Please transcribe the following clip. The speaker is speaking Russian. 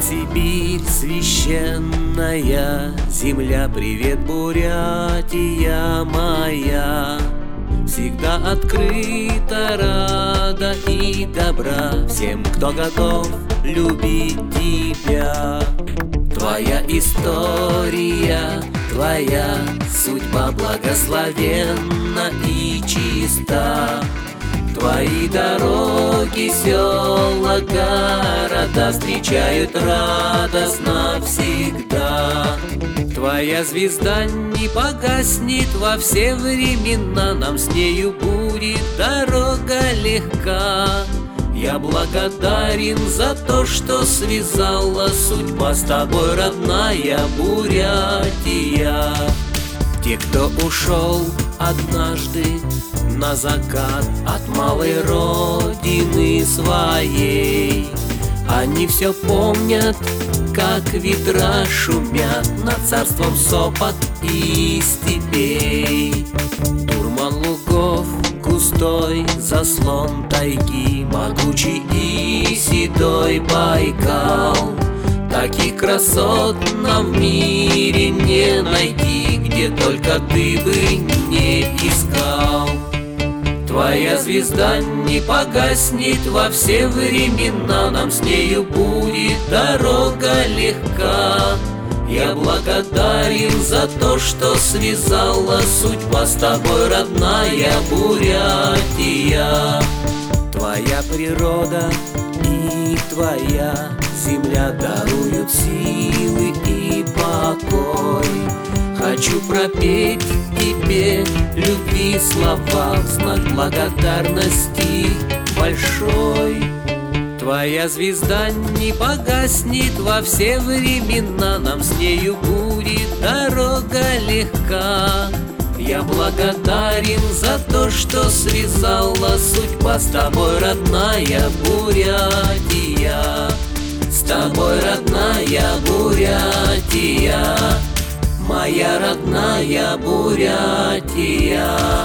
Сибирь священная земля, привет, Бурятия моя. Всегда открыта, рада и добра всем, кто готов любить тебя. Твоя история, твоя судьба благословенна и чиста. Твои дороги, села, города встречают радостно всегда. Твоя звезда не погаснет во все времена, нам с нею будет дорога легка. Я благодарен за то, что связала судьба с тобой, родная Бурятия. Те, кто ушел однажды на закат от малой родины своей, они все помнят, как ветра шумят над царством Сопот и степей. Дурман лугов, густой заслон тайги, могучий и седой Байкал. Таких красот нам в мире не найти, где только ты бы не искал. Твоя звезда не погаснет во все времена, нам с нею будет дорога легка. Я благодарен за то, что связала судьба с тобой, родная Бурятия. Твоя природа и твоя земля даруют силы и покой. Хочу пропеть тебе любви слова в знак благодарности большой. Твоя звезда не погаснет во все времена, нам с нею будет дорога легка. Я благодарен за то, что связала судьба с тобой, родная Бурятия. С тобой, родная Бурятия, моя родная Бурятия.